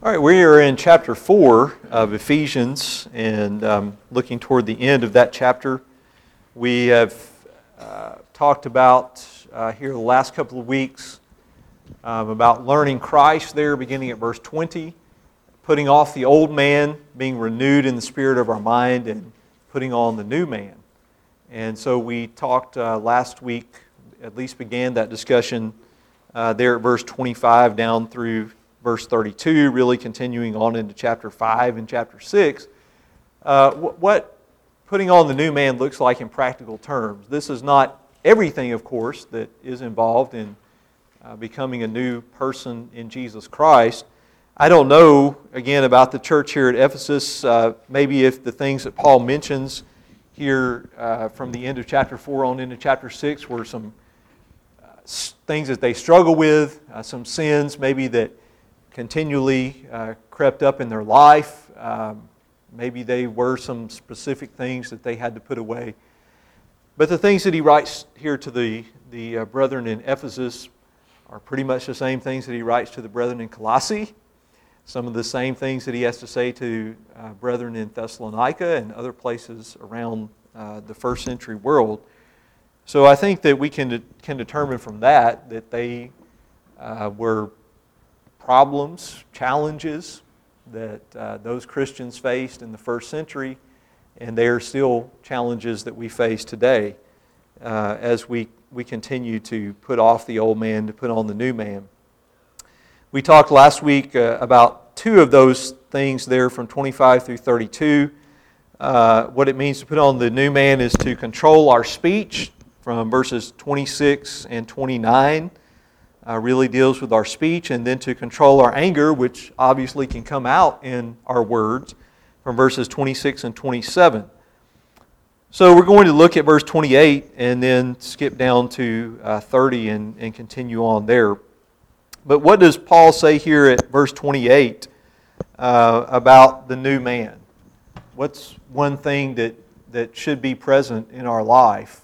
All right, we are in chapter 4 of Ephesians, and looking toward the end of that chapter. We have talked about here the last couple of weeks about learning Christ there, beginning at verse 20, putting off the old man, being renewed in the spirit of our mind, and putting on the new man. And so we talked last week, at least began that discussion there at verse 25 down through verse 32, really continuing on into chapter 5 and chapter 6, what putting on the new man looks like in practical terms. This is not everything, of course, that is involved in becoming a new person in Jesus Christ. I don't know, again, about the church here at Ephesus, maybe if the things that Paul mentions here from the end of chapter 4 on into chapter 6 were some things that they struggle with, some sins maybe that continually crept up in their life. Maybe they were some specific things that they had to put away. But the things that he writes here to the brethren in Ephesus are pretty much the same things that he writes to the brethren in Colossae. Some of the same things that he has to say to brethren in Thessalonica and other places around the first century world. So I think that we can determine from that they were problems, challenges that those Christians faced in the first century, and they are still challenges that we face today as we continue to put off the old man to put on the new man. We talked last week about two of those things there from 25 through 32. What it means to put on the new man is to control our speech from verses 26 and 29. Really deals with our speech, and then to control our anger, which obviously can come out in our words, from verses 26 and 27. So we're going to look at verse 28 and then skip down to 30 and continue on there. But what does Paul say here at verse 28 about the new man? What's one thing that should be present in our life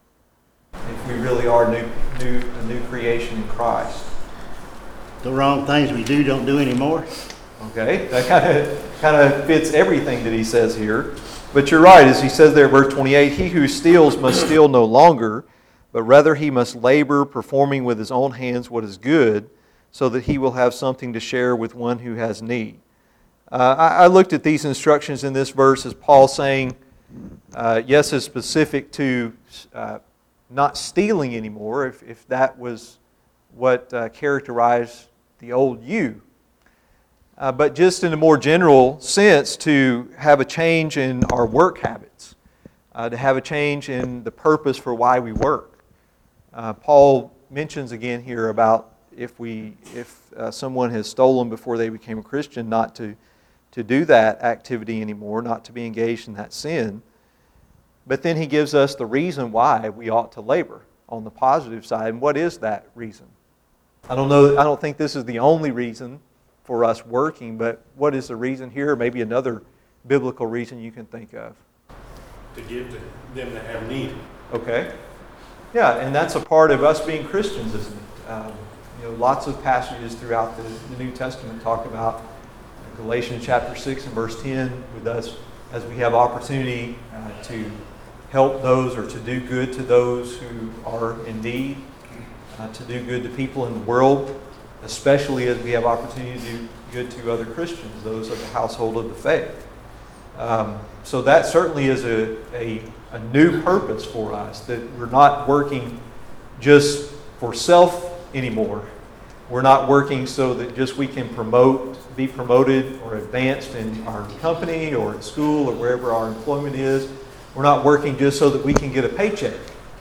if we really are a new creation in Christ? The wrong things we do don't do anymore. Okay, that kind of fits everything that he says here. But you're right, as he says there, verse 28, he who steals must steal no longer, but rather he must labor, performing with his own hands what is good, so that he will have something to share with one who has need. I looked at these instructions in this verse as Paul saying, yes, it's specific to not stealing anymore, if that was what characterized the old you. But just in a more general sense, to have a change in our work habits, to have a change in the purpose for why we work. Paul mentions again here about if someone has stolen before they became a Christian, not to do that activity anymore, not to be engaged in that sin. But then he gives us the reason why we ought to labor on the positive side. And what is that reason? I don't think this is the only reason for us working, but what is the reason here? Maybe another biblical reason you can think of. To give to them that have need. Okay. Yeah, and that's a part of us being Christians, isn't it? Lots of passages throughout the New Testament talk about Galatians chapter 6 and verse 10 with us as we have opportunity to help those or to do good to those who are in need, to do good to people in the world, especially as we have opportunity to do good to other Christians, those of the household of the faith. So that certainly is a new purpose for us, that we're not working just for self anymore. We're not working so that just we can be promoted or advanced in our company or at school or wherever our employment is. We're not working just so that we can get a paycheck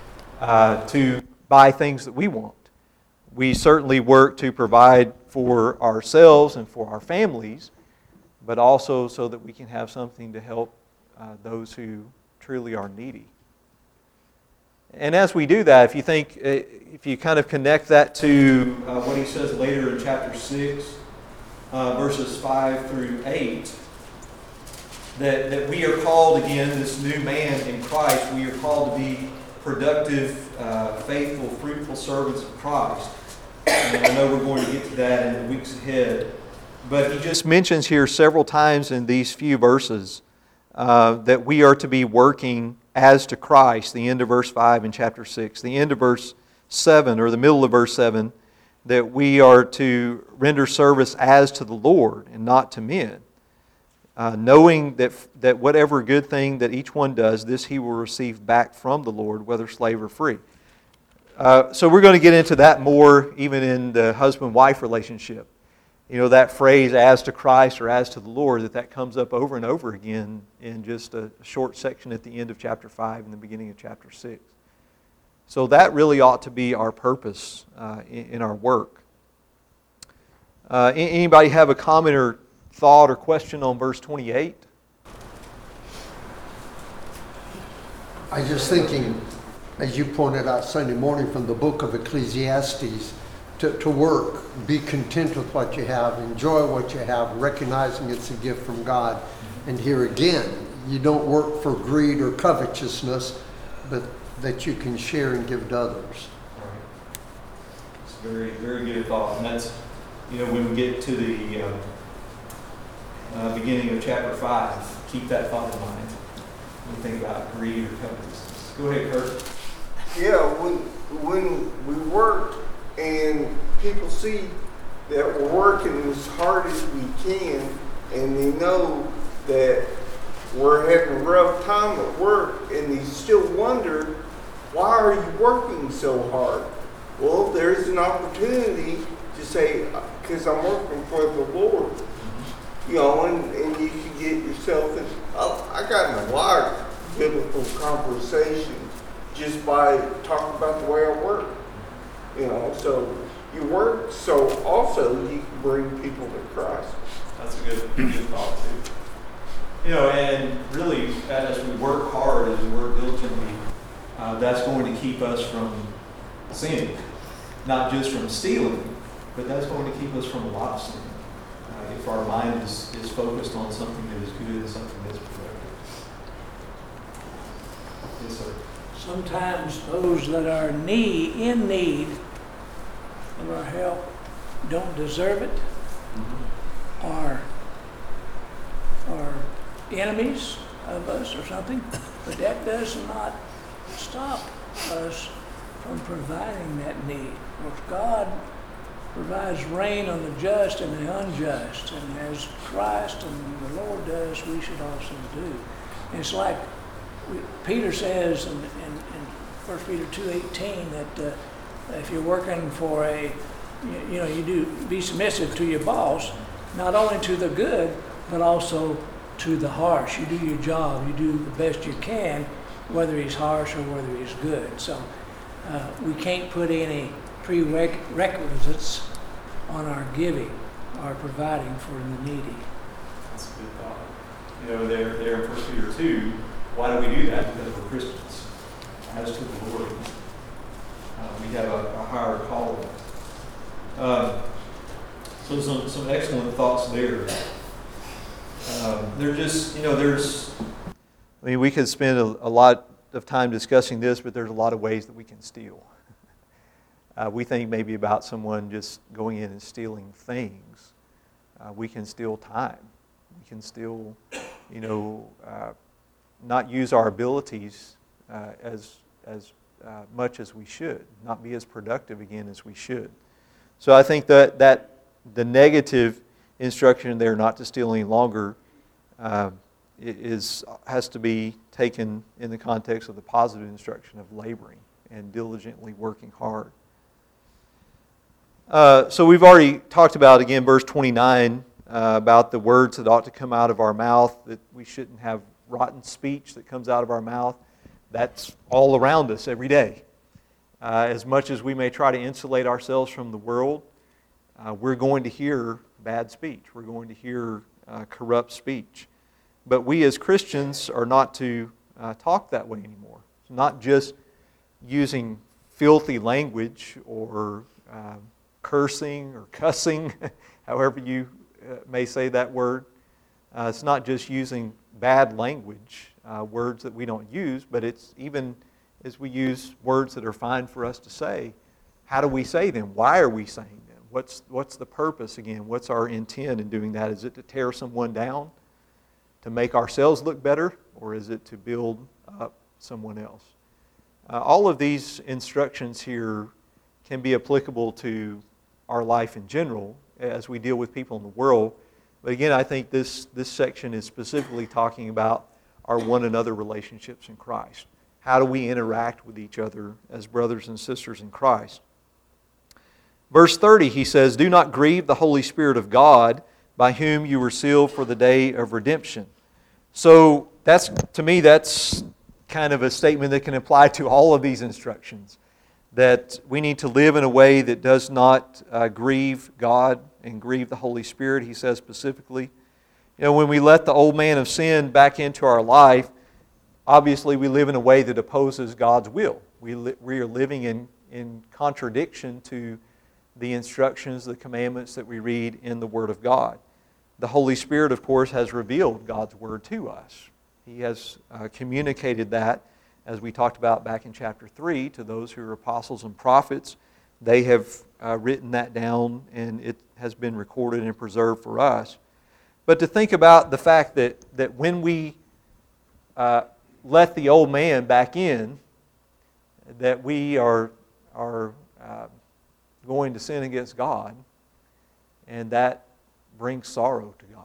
to buy things that we want. We certainly work to provide for ourselves and for our families, but also so that we can have something to help those who truly are needy. And as we do that, if you kind of connect that to what he says later in chapter 6, verses 5 through 8, that we are called, again, this new man in Christ, we are called to be productive, faithful, fruitful servants of Christ. And I know we're going to get to that in the weeks ahead. But he just mentions here several times in these few verses that we are to be working as to Christ, the end of verse 5 in chapter 6, the end of verse 7, or the middle of verse 7, that we are to render service as to the Lord and not to men, knowing that whatever good thing that each one does, this he will receive back from the Lord, whether slave or free. So we're going to get into that more even in the husband-wife relationship. You know, that phrase, as to Christ or as to the Lord, that comes up over and over again in just a short section at the end of chapter 5 and the beginning of chapter 6. So that really ought to be our purpose in our work. Anybody have a comment or thought or question on verse 28? I was just thinking, as you pointed out Sunday morning from the book of Ecclesiastes, to work, be content with what you have, enjoy what you have, recognizing it's a gift from God. And here again, you don't work for greed or covetousness, but that you can share and give to others. It's a very, very good thought. And that's, you know, when we get to the beginning of chapter 5, keep that thought in mind when we think about greed or covetousness. Go ahead, Kurt. Yeah, when we work and people see that we're working as hard as we can, and they know that we're having a rough time at work, and they still wonder, why are you working so hard? Well, there's an opportunity to say, because I'm working for the Lord. You know, and you can get yourself in. I got in a lot of biblical conversations just by talking about the way I work. You know, so you work, so also you can bring people to Christ. That's a good thought too. You know, and really, as we work hard, as we work diligently, that's going to keep us from sinning. Not just from stealing, but that's going to keep us from a lot of sin. If our mind is focused on something that is good and something that's productive. Yes, sir. Sometimes those that are in need of our help don't deserve it, are enemies of us or something, but that does not stop us from providing that need. Because God provides rain on the just and the unjust, and as Christ and the Lord does, we should also do. And it's like Peter says in 1 Peter 2:18 that if you're working for you do be submissive to your boss, not only to the good, but also to the harsh. You do your job, you do the best you can, whether he's harsh or whether he's good. So we can't put any prerequisites on our giving, our providing for the needy. That's a good thought. You know, there in 1 Peter 2, why do we do that? Because we're Christians. As to the Lord, we have a higher calling. So some excellent thoughts there. They're just, we could spend a lot of time discussing this, but there's a lot of ways that we can steal. We think maybe about someone just going in and stealing things. We can steal time. We can steal, not use our abilities as much as we should, not be as productive again as we should. So I think that the negative instruction there, not to steal any longer, has to be taken in the context of the positive instruction of laboring and diligently working hard. So we've already talked about, again, verse 29, about the words that ought to come out of our mouth, that we shouldn't have rotten speech that comes out of our mouth. That's all around us every day. As much as we may try to insulate ourselves from the world, we're going to hear bad speech. We're going to hear corrupt speech. But we as Christians are not to talk that way anymore. It's not just using filthy language or cursing or cussing, however you may say that word. It's not just using bad language, words that we don't use, but it's even as we use words that are fine for us to say, how do we say them? Why are we saying them? What's the purpose again? What's our intent in doing that? Is it to tear someone down, to make ourselves look better, or is it to build up someone else? All of these instructions here can be applicable to our life in general as we deal with people in the world. But again, I think this section is specifically talking about our one another relationships in Christ. How do we interact with each other as brothers and sisters in Christ? Verse 30, he says, "Do not grieve the Holy Spirit of God, by whom you were sealed for the day of redemption." So to me, that's kind of a statement that can apply to all of these instructions. That we need to live in a way that does not grieve God and grieve the Holy Spirit, he says specifically. You know, when we let the old man of sin back into our life, obviously we live in a way that opposes God's will. We are living in contradiction to the instructions, the commandments that we read in the Word of God. The Holy Spirit, of course, has revealed God's Word to us. He has communicated that, as we talked about back in chapter 3, to those who are apostles and prophets. They have written that down, and it has been recorded and preserved for us. But to think about the fact that when we let the old man back in, that we are going to sin against God, and that brings sorrow to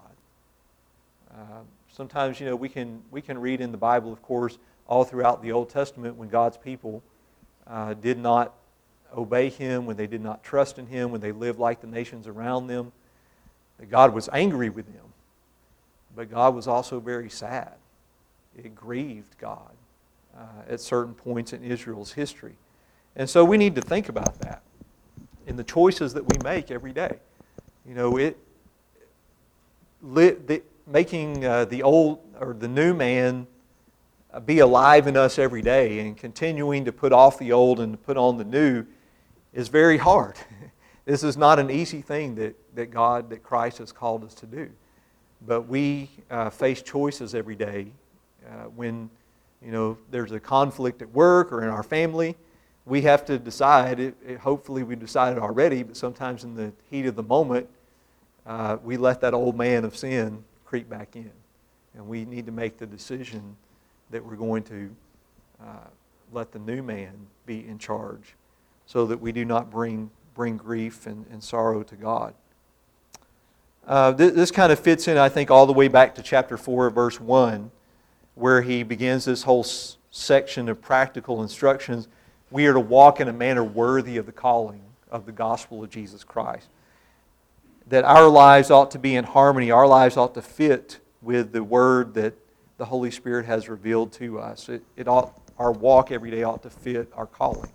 God. Sometimes, we can read in the Bible, of course, all throughout the Old Testament when God's people did not obey Him, when they did not trust in Him, when they lived like the nations around them, that God was angry with them. But God was also very sad. It grieved God at certain points in Israel's history. And so we need to think about that in the choices that we make every day. Making the old or the new man be alive in us every day and continuing to put off the old and to put on the new is very hard. This is not an easy thing that Christ has called us to do. But we face choices every day when there's a conflict at work or in our family. We have to decide. Hopefully we've decided already, but sometimes in the heat of the moment, we let that old man of sin creep back in. And we need to make the decision that we're going to let the new man be in charge so that we do not bring grief and sorrow to God. This kind of fits in, I think, all the way back to chapter 4, verse 1, where he begins this whole section of practical instructions. We are to walk in a manner worthy of the calling of the gospel of Jesus Christ. That our lives ought to be in harmony. Our lives ought to fit with the Word that the Holy Spirit has revealed to us. Our walk every day ought to fit our calling.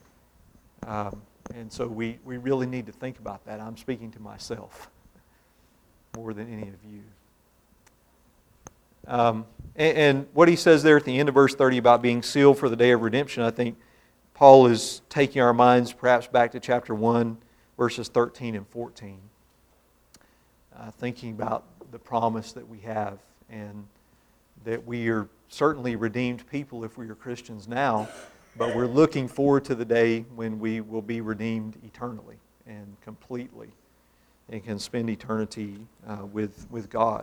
And so we really need to think about that. I'm speaking to myself more than any of you. And what he says there at the end of verse 30 about being sealed for the day of redemption, I think Paul is taking our minds perhaps back to chapter 1, verses 13 and 14. Thinking about the promise that we have and that we are certainly redeemed people if we are Christians now, but we're looking forward to the day when we will be redeemed eternally and completely and can spend eternity with God.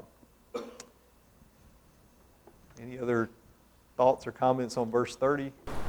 Any other thoughts or comments on verse 30?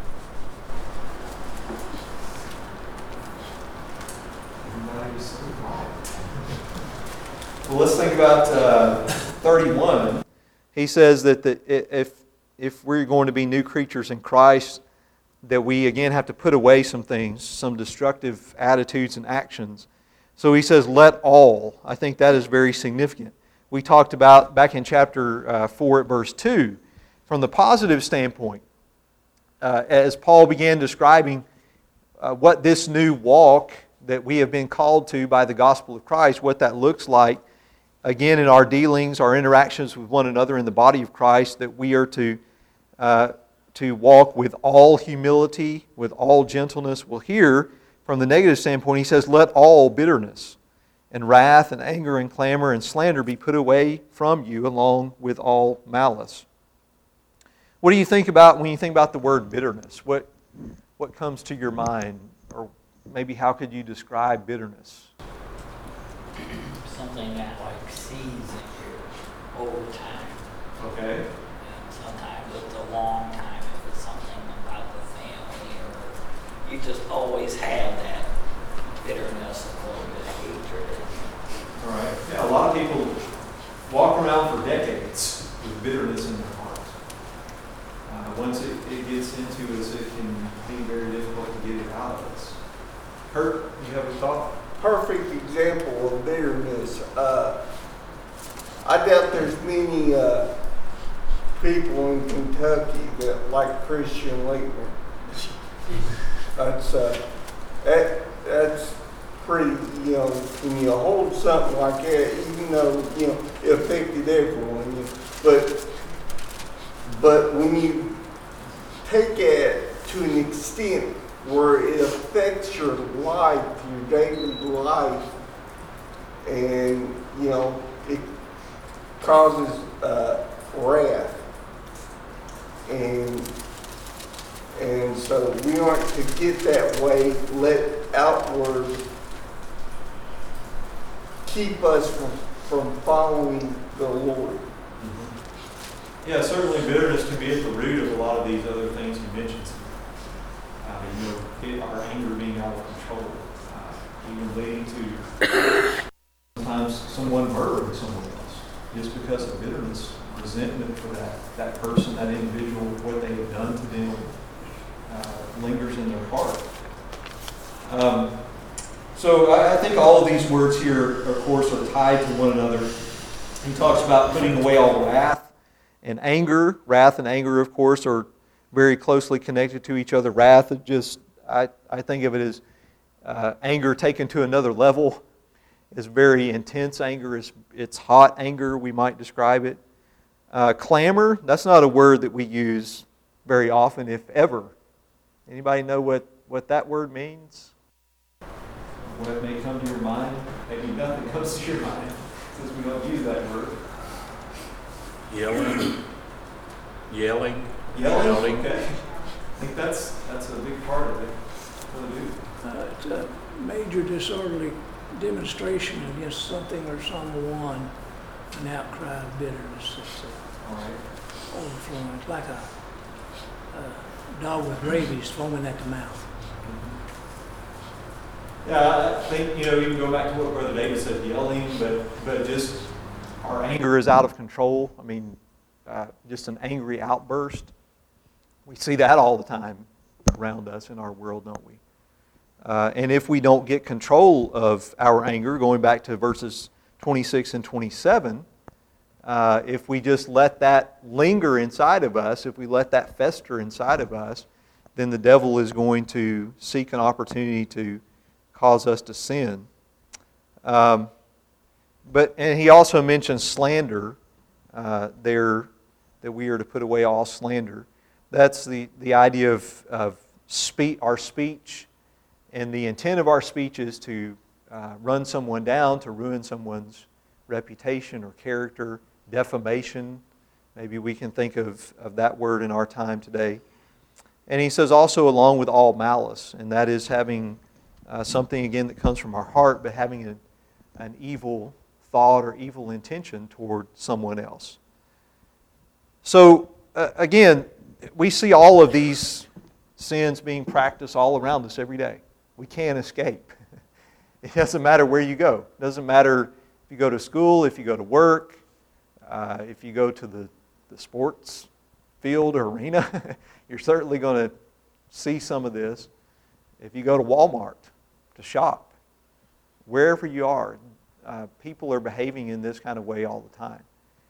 Well, let's think about 31. He says that if we're going to be new creatures in Christ, that we again have to put away some things, some destructive attitudes and actions. So he says, let all. I think that is very significant. We talked about back in chapter 4 at verse 2, from the positive standpoint, as Paul began describing what this new walk that we have been called to by the gospel of Christ, what that looks like, again, in our dealings, our interactions with one another in the body of Christ, that we are to walk with all humility, with all gentleness. Well, here, from the negative standpoint, he says, let all bitterness and wrath and anger and clamor and slander be put away from you, along with all malice. What do you think about when you think about the word bitterness? What comes to your mind, or maybe how could you describe bitterness? Something that like seeds in you over time. Okay. And sometimes it's a long time if it's something about the family, or you just always have that bitterness, a little bit of hatred. All right. Yeah, a lot of people walk around for decades with bitterness in their hearts. Once it gets into us, it can be very difficult to get it out of us. Kurt, you have a thought? Perfect example of bitterness. I doubt there's many people in Kentucky that like Christian Laettner. That's pretty, when you hold something like that, even though, it affected everyone, but when you take it to an extent where it affects your life, your daily life, and, it causes wrath. And so we aren't to get that way, let outward keep us from following the Lord. Yeah, certainly bitterness can be at the root of a lot of these other things you mentioned. Our anger being out of control, even leading to sometimes someone murdering someone else, just because of bitterness, resentment for that person, that individual, what they have done to them, lingers in their heart. So I think all of these words here, of course, are tied to one another. He talks about putting away all wrath and anger. Wrath and anger, of course, are very closely connected to each other. Wrath is just, I think of it as anger taken to another level. It's very intense anger. It's hot anger, we might describe it. Clamor, that's not a word that we use very often, if ever. Anybody know what that word means? What may come to your mind? Maybe nothing comes to your mind, since we don't use that word. Yelling. Yelling? Okay. I think that's a big part of it. It's a major disorderly demonstration against something or someone, an outcry of bitterness that's All right. overflowing. It's like a dog with rabies foaming at the mouth. Yeah, I think, even go back to what Brother David said, yelling, but just our anger is out of control. I mean, just an angry outburst. We see that all the time around us in our world, don't we? And if we don't get control of our anger, going back to verses 26 and 27, if we just let that linger inside of us, if we let that fester inside of us, then the devil is going to seek an opportunity to cause us to sin. And he also mentions slander there, that we are to put away all slander. That's the idea of our speech, and the intent of our speech is to run someone down, to ruin someone's reputation or character, defamation. Maybe we can think of that word in our time today. And he says also along with all malice, and that is having something, again, that comes from our heart, but having an evil thought or evil intention toward someone else. So, again, we see all of these sins being practiced all around us every day. We can't escape. It doesn't matter where you go. It doesn't matter if you go to school, if you go to work, if you go to the sports field or arena. You're certainly going to see some of this. If you go to Walmart to shop, wherever you are, people are behaving in this kind of way all the time.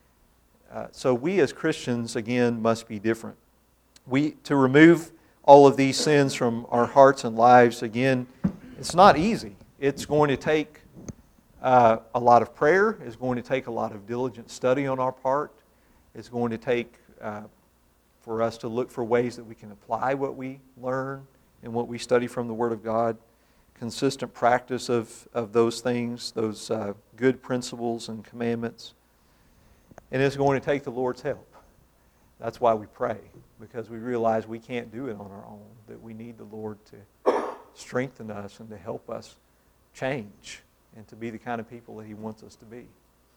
So we as Christians, again, must be different. To remove all of these sins from our hearts and lives, again, it's not easy. It's going to take a lot of prayer. It's going to take a lot of diligent study on our part. It's going to take for us to look for ways that we can apply what we learn and what we study from the Word of God. Consistent practice of those things, those good principles and commandments. And it's going to take the Lord's help. That's why we pray, because we realize we can't do it on our own, that we need the Lord to strengthen us and to help us change and to be the kind of people that He wants us to be.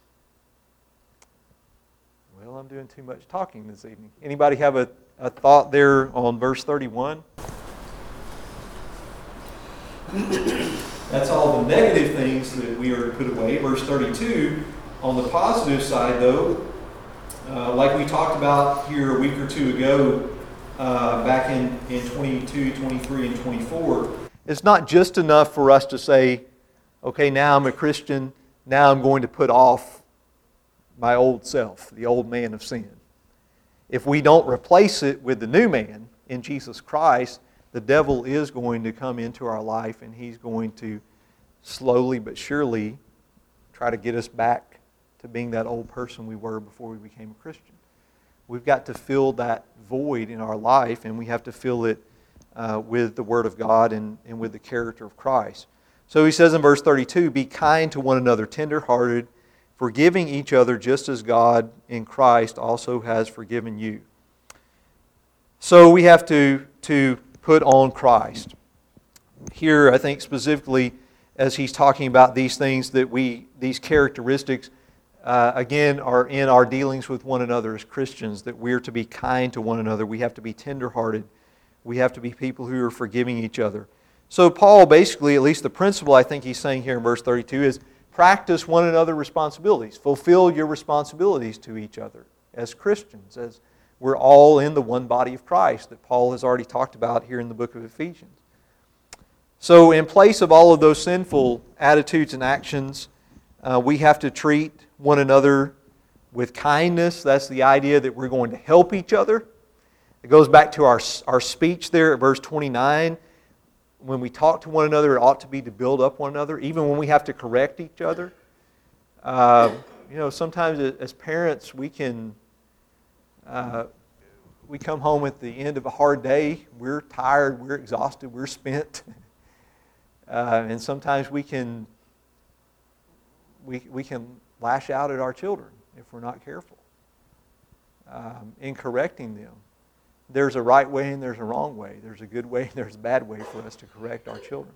Well, I'm doing too much talking this evening. Anybody have a thought there on verse 31? That's all the negative things that we are to put away. Verse 32, on the positive side, though, like we talked about here a week or two ago, back in 22, 23, and 24, it's not just enough for us to say, okay, now I'm a Christian, now I'm going to put off my old self, the old man of sin. If we don't replace it with the new man in Jesus Christ, the devil is going to come into our life and he's going to slowly but surely try to get us back to being that old person we were before we became a Christian. We've got to fill that void in our life, and we have to fill it with the Word of God and with the character of Christ. So he says in verse 32, be kind to one another, tender-hearted, forgiving each other just as God in Christ also has forgiven you. So we have to put on Christ. Here, I think specifically, as he's talking about these things these characteristics, again, are in our dealings with one another as Christians, that we're to be kind to one another. We have to be tender-hearted. We have to be people who are forgiving each other. So Paul basically, at least the principle I think he's saying here in verse 32 is practice one another's responsibilities. Fulfill your responsibilities to each other as Christians, as we're all in the one body of Christ that Paul has already talked about here in the book of Ephesians. So in place of all of those sinful attitudes and actions, we have to treat one another with kindness. That's the idea that we're going to help each other. It goes back to our speech there at verse 29. When we talk to one another, it ought to be to build up one another, even when we have to correct each other. Sometimes as parents, we come home at the end of a hard day. We're tired, we're exhausted, we're spent. And sometimes we can lash out at our children if we're not careful in correcting them. There's a right way and there's a wrong way. There's a good way and there's a bad way for us to correct our children.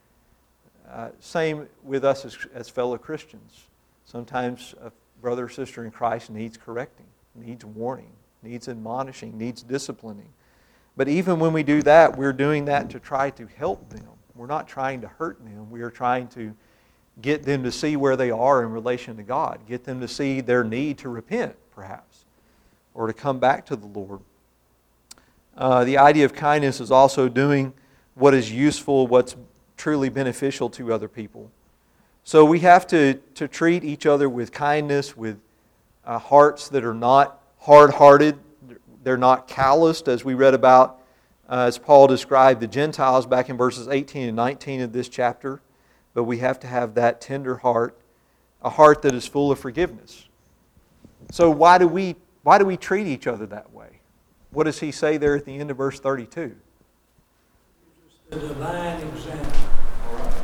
Same with us as fellow Christians. Sometimes a brother or sister in Christ needs correcting, needs warning, needs admonishing, needs disciplining. But even when we do that, we're doing that to try to help them. We're not trying to hurt them. We are trying to get them to see where they are in relation to God. Get them to see their need to repent, perhaps, or to come back to the Lord. The idea of kindness is also doing what is useful, what's truly beneficial to other people. So we have to treat each other with kindness, with hearts that are not hard-hearted. They're not calloused, as we read about, as Paul described the Gentiles back in verses 18 and 19 of this chapter. But we have to have that tender heart, a heart that is full of forgiveness. So why do we treat each other that way? What does he say there at the end of verse 32? The divine example. All right.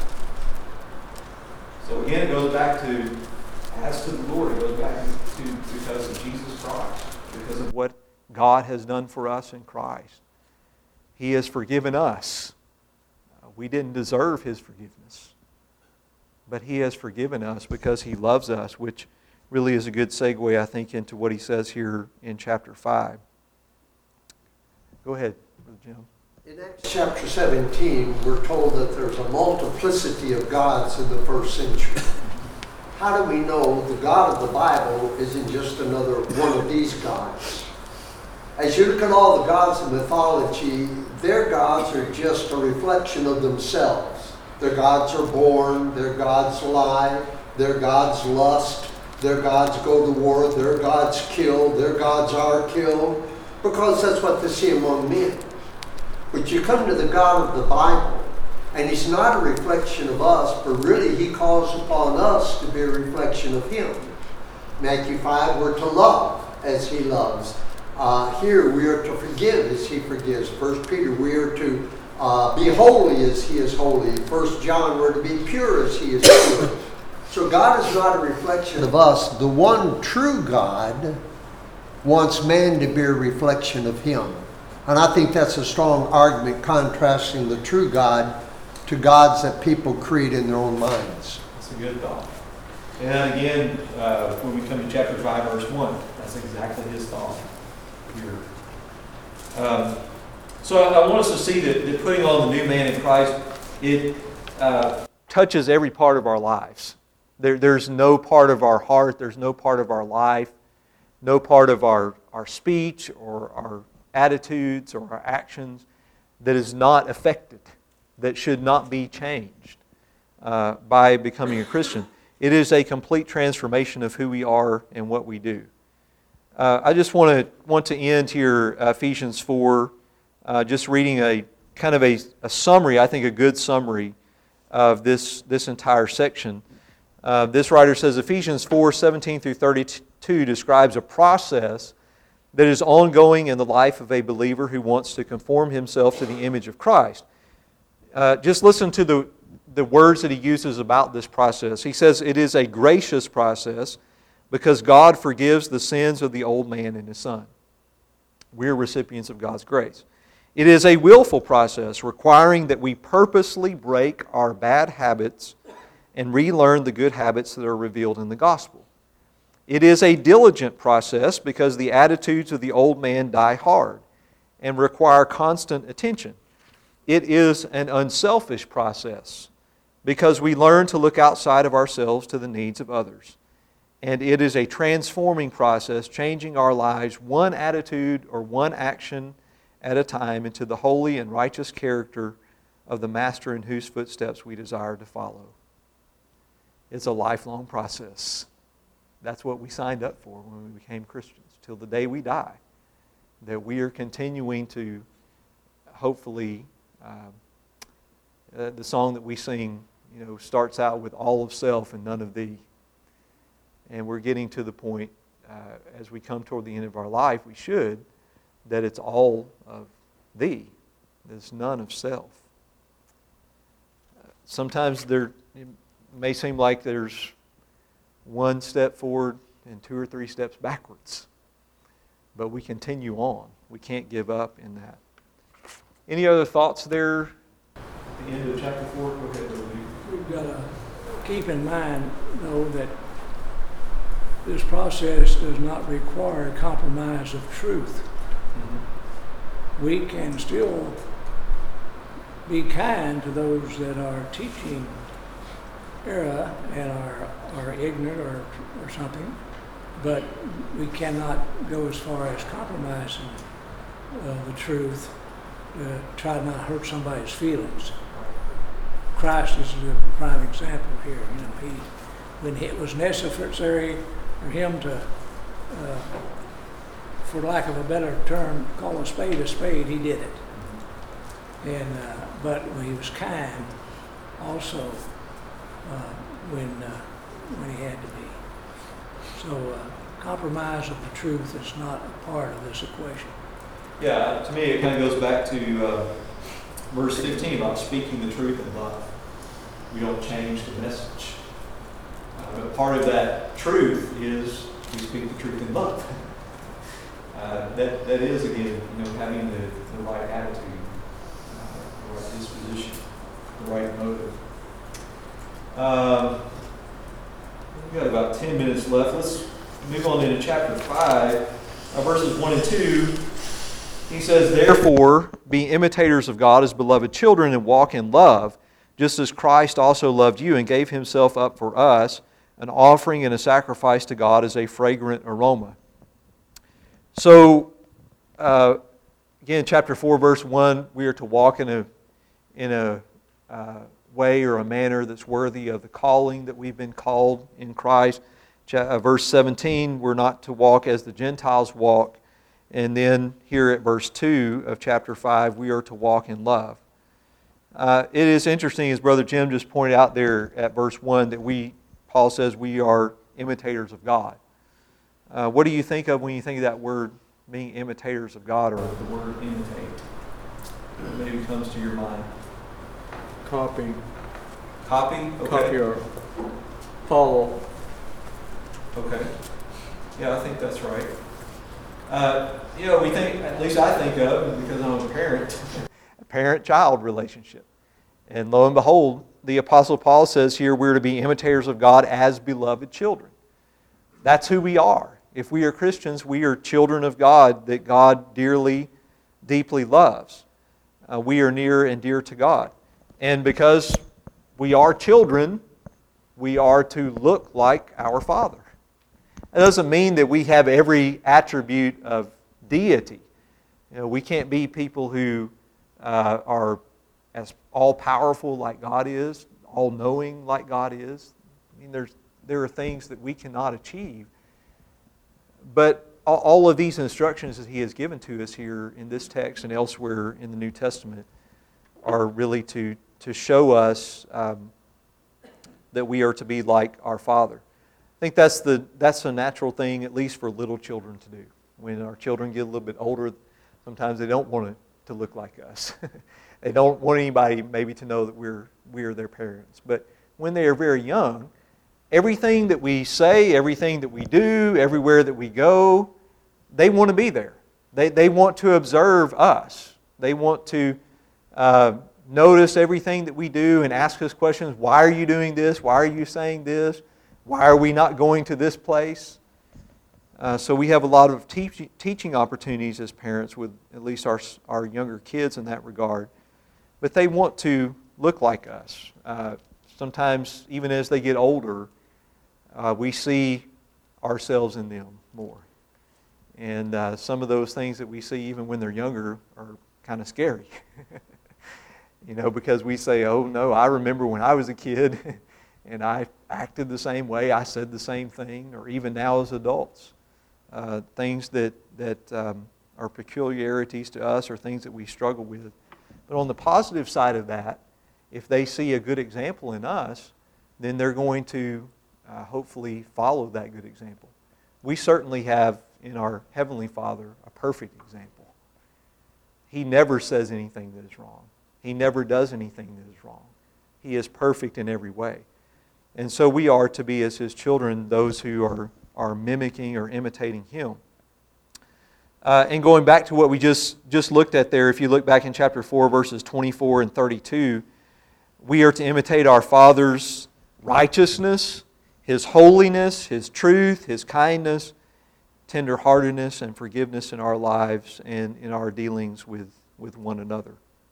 So again, it goes back to, as to the Lord, it goes back to because of Jesus Christ, because of what God has done for us in Christ. He has forgiven us. We didn't deserve His forgiveness. But He has forgiven us because He loves us, which really is a good segue, I think, into what he says here in chapter 5. Go ahead, Brother Jim. In Acts chapter 17, we're told that there's a multiplicity of gods in the first century. How do we know the God of the Bible isn't just another one of these gods? As you look at all the gods of mythology, their gods are just a reflection of themselves. Their gods are born, their gods lie, their gods lust, their gods go to war, their gods kill, their gods are killed, because that's what they see among men. But you come to the God of the Bible, and He's not a reflection of us, but really He calls upon us to be a reflection of Him. Matthew 5, we're to love as He loves. Here we are to forgive as He forgives. 1 Peter, we are to be holy as He is holy. 1 John, we're to be pure as He is pure. So God is not a reflection of us. The one true God wants man to be a reflection of Him. And I think that's a strong argument contrasting the true God to gods that people create in their own minds. That's a good thought. And again, when we come to chapter 5, verse 1, that's exactly his thought here. So I want us to see that putting on the new man in Christ, it touches every part of our lives. There's no part of our heart, there's no part of our life, no part of our speech or our attitudes or our actions that is not affected, that should not be changed by becoming a Christian. It is a complete transformation of who we are and what we do. I just want to end here, Ephesians 4, just reading a kind of a summary, I think a good summary of this entire section. This writer says Ephesians 4, 17 through 32 describes a process that is ongoing in the life of a believer who wants to conform himself to the image of Christ. Just listen to the words that he uses about this process. He says it is a gracious process because God forgives the sins of the old man in His Son. We're recipients of God's grace. It is a willful process requiring that we purposely break our bad habits and relearn the good habits that are revealed in the gospel. It is a diligent process because the attitudes of the old man die hard and require constant attention. It is an unselfish process because we learn to look outside of ourselves to the needs of others. And it is a transforming process, changing our lives one attitude or one action at a time into the holy and righteous character of the Master in whose footsteps we desire to follow. It's a lifelong process. That's what we signed up for when we became Christians, till the day we die. That we are continuing to, hopefully, the song that we sing, starts out with all of self and none of thee. And we're getting to the point, as we come toward the end of our life, we should, that it's all of thee. There's none of self. Sometimes it may seem like there's one step forward and 2 or 3 steps backwards. But we continue on. We can't give up in that. Any other thoughts there at the end of chapter 4? Go ahead, Lee. We've got to keep in mind, though, that this process does not require compromise of truth. Mm-hmm. We can still be kind to those that are teaching error and are ignorant or something, but we cannot go as far as compromising the truth to try to not hurt somebody's feelings. Christ is the prime example here. When it was necessary for him to, for lack of a better term, call a spade, he did it. And but he was kind also when he had to be. So compromise of the truth is not a part of this equation. Yeah, to me it kind of goes back to verse 15 about speaking the truth in love. We don't change the message. But part of that truth is we speak the truth in love. That is, again, having the right attitude, the right disposition, the right motive. We've got about 10 minutes left. Let's move on into chapter 5, verses 1 and 2. He says, "Therefore, be imitators of God as beloved children and walk in love, just as Christ also loved you and gave Himself up for us, an offering and a sacrifice to God as a fragrant aroma." So, again, chapter 4, verse 1, we are to walk in a way or a manner that's worthy of the calling that we've been called in Christ. Verse 17, we're not to walk as the Gentiles walk. And then here at verse 2 of chapter 5, we are to walk in love. It is interesting, as Brother Jim just pointed out there at verse 1, that Paul says we are imitators of God. What do you think of when you think of that word, being imitators of God, or the word imitate? What maybe comes to your mind? Copy. Copy? Okay. Copy or follow. Okay. Yeah, I think that's right. We think, at least I think of, because I'm a parent, a parent-child relationship. And lo and behold, the Apostle Paul says here we're to be imitators of God as beloved children. That's who we are. If we are Christians, we are children of God that God dearly, deeply loves. We are near and dear to God. And because we are children, we are to look like our Father. That doesn't mean that we have every attribute of deity. We can't be people who are as all-powerful like God is, all-knowing like God is. I mean, there are things that we cannot achieve. But all of these instructions that He has given to us here in this text and elsewhere in the New Testament are really to show us that we are to be like our Father. I think that's a natural thing, at least for little children to do. When our children get a little bit older, sometimes they don't want to look like us. They don't want anybody maybe to know that we are their parents. But when they are very young, everything that we say, everything that we do, everywhere that we go, they want to be there. They want to observe us. They want to notice everything that we do and ask us questions. Why are you doing this? Why are you saying this? Why are we not going to this place? So we have a lot of teaching opportunities as parents with at least our younger kids in that regard. But they want to look like us. Sometimes, even as they get older, we see ourselves in them more. And some of those things that we see even when they're younger are kind of scary. Because we say, oh no, I remember when I was a kid and I acted the same way, I said the same thing, or even now as adults. Things that are peculiarities to us or things that we struggle with. But on the positive side of that, if they see a good example in us, then they're going to hopefully follow that good example. We certainly have in our Heavenly Father a perfect example. He never says anything that is wrong. He never does anything that is wrong. He is perfect in every way. And so we are to be, as His children, those who are mimicking or imitating Him. And going back to what we just looked at there, if you look back in chapter 4, verses 24 and 32, we are to imitate our Father's righteousness, His holiness, His truth, His kindness, tenderheartedness, and forgiveness in our lives and in our dealings with one another.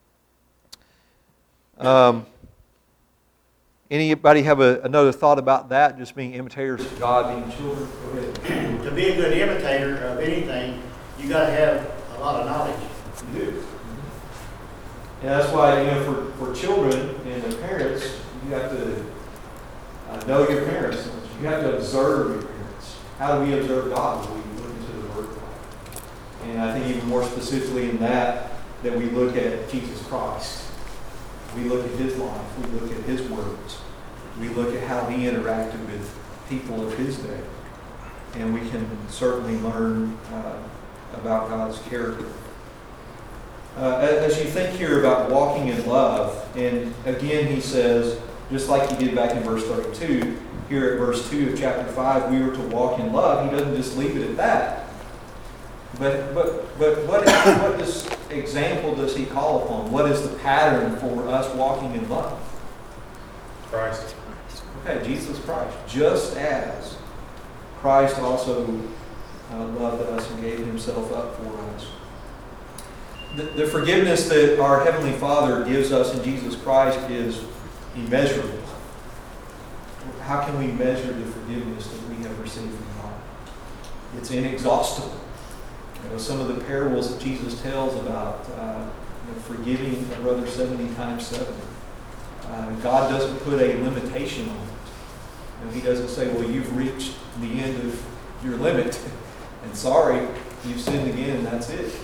Anybody have another thought about that, just being imitators of God, being children? Go ahead. To be a good imitator of anything, you got to have a lot of knowledge. You do. And that's why, for children and their parents, you have to know your parents. You have to observe your parents. How do we observe God when we look into the Word of God? And I think even more specifically in that we look at Jesus Christ. We look at His life. We look at His words. We look at how He interacted with people of His day. And we can certainly learn about God's character. As you think here about walking in love, and again He says, just like He did back in verse 32, here at verse 2 of chapter 5, we are to walk in love. He doesn't just leave it at that. But what example does He call upon? What is the pattern for us walking in love? Christ. Okay, Jesus Christ. Just as Christ also loved us and gave Himself up for us. The forgiveness that our Heavenly Father gives us in Jesus Christ is immeasurable. How can we measure the forgiveness that we have received from God? It's inexhaustible. Some of the parables that Jesus tells about forgiving a brother 70 times 7. God doesn't put a limitation on it. He doesn't say, well, you've reached the end of your limit, and sorry, you've sinned again, and that's it.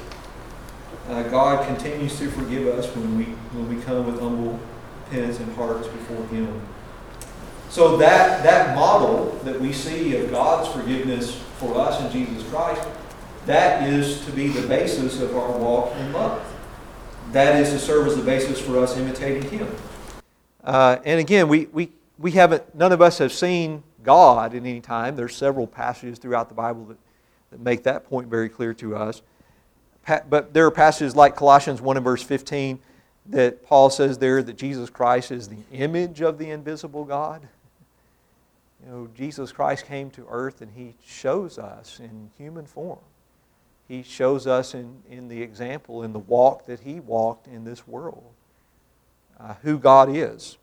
God continues to forgive us when we come with humble penitent hearts before Him. So that model that we see of God's forgiveness for us in Jesus Christ, that is to be the basis of our walk in love. That is to serve as the basis for us imitating Him. And again, we haven't. None of us have seen God at any time. There's several passages throughout the Bible that make that point very clear to us. But there are passages like Colossians 1 and verse 15 that Paul says there that Jesus Christ is the image of the invisible God. You know, Jesus Christ came to earth and He shows us in human form. He shows us in the example, in the walk that He walked in this world, who God is.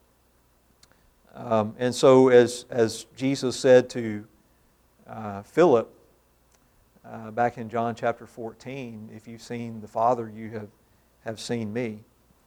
And so as Jesus said to Philip back in John chapter 14, if you've seen the Father, you have seen me.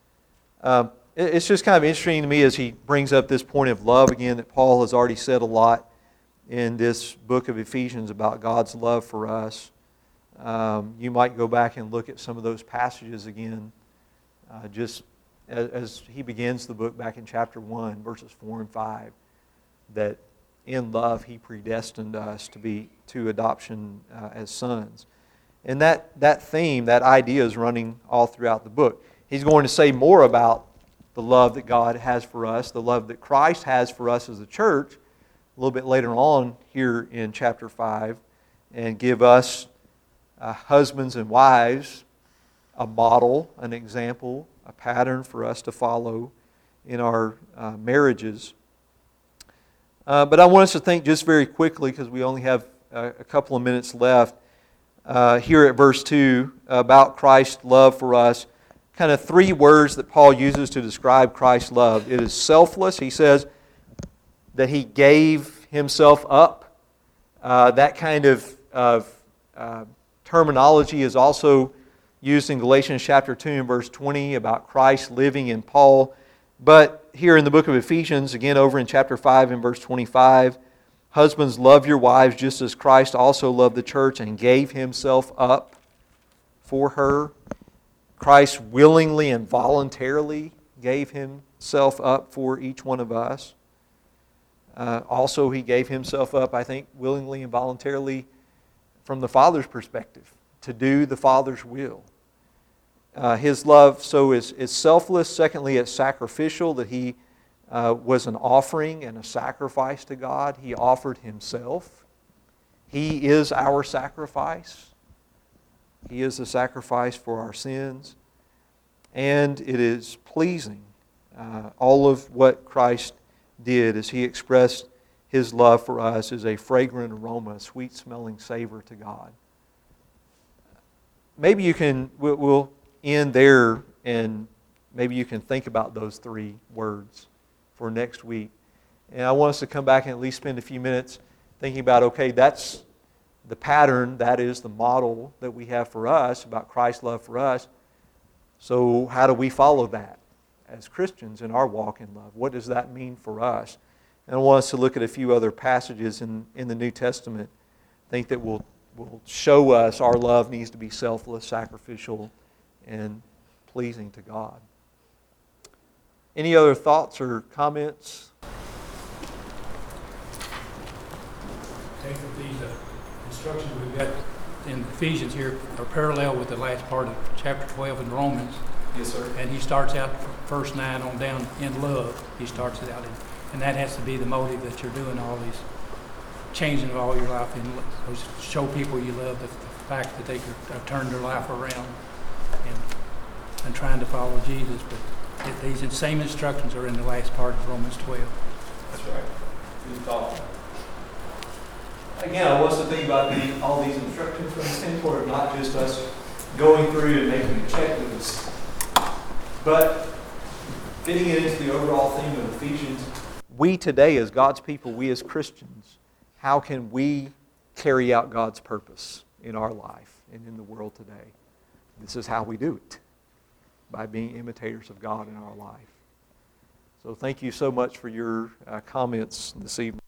It's just kind of interesting to me as he brings up this point of love again that Paul has already said a lot in this book of Ephesians about God's love for us. You might go back and look at some of those passages again, just as he begins the book back in chapter 1, verses 4 and 5, that in love He predestined us to adoption as sons. And that theme, that idea is running all throughout the book. He's going to say more about the love that God has for us, the love that Christ has for us as a church, a little bit later on here in chapter 5, and give us husbands and wives a model, an example, a pattern for us to follow in our marriages. But I want us to think just very quickly, because we only have a couple of minutes left, here at verse 2 about Christ's love for us. Kind of three words that Paul uses to describe Christ's love. It is selfless. He says that He gave Himself up. That kind of terminology is also used in Galatians chapter 2 and verse 20 about Christ living in Paul. But here in the book of Ephesians, again over in chapter 5 and verse 25, husbands, love your wives just as Christ also loved the church and gave Himself up for her. Christ willingly and voluntarily gave Himself up for each one of us. Also, He gave Himself up, I think, willingly and voluntarily from the Father's perspective, to do the Father's will. His love so is selfless. Secondly, it's sacrificial, that He was an offering and a sacrifice to God. He offered Himself. He is our sacrifice. He is the sacrifice for our sins. And it is pleasing. All of what Christ did as He expressed His love for us is a fragrant aroma, a sweet-smelling savor to God. Maybe we'll end there, and maybe you can think about those three words for next week. And I want us to come back and at least spend a few minutes thinking about, okay, that's the pattern, that is the model that we have for us about Christ's love for us. So how do we follow that as Christians in our walk in love? What does that mean for us? And I want us to look at a few other passages in the New Testament, I think that will show us our love needs to be selfless, sacrificial, and pleasing to God. Any other thoughts or comments? Take these instructions we've got in Ephesians here are parallel with the last part of chapter 12 in Romans. Yes, sir. And he starts out verse 9 on down in love. He starts it out in, and that has to be the motive that you're doing all these changing of all your life and show people you love the fact that they have turned their life around and trying to follow Jesus. But these same instructions are in the last part of Romans 12. That's right. Good thought. Again, I want us to think about all these instructions from the standpoint of not just us going through and making a checklist, but fitting it into the overall theme of Ephesians. We today, as God's people, we as Christians, how can we carry out God's purpose in our life and in the world today? This is how we do it, by being imitators of God in our life. So thank you so much for your comments this evening.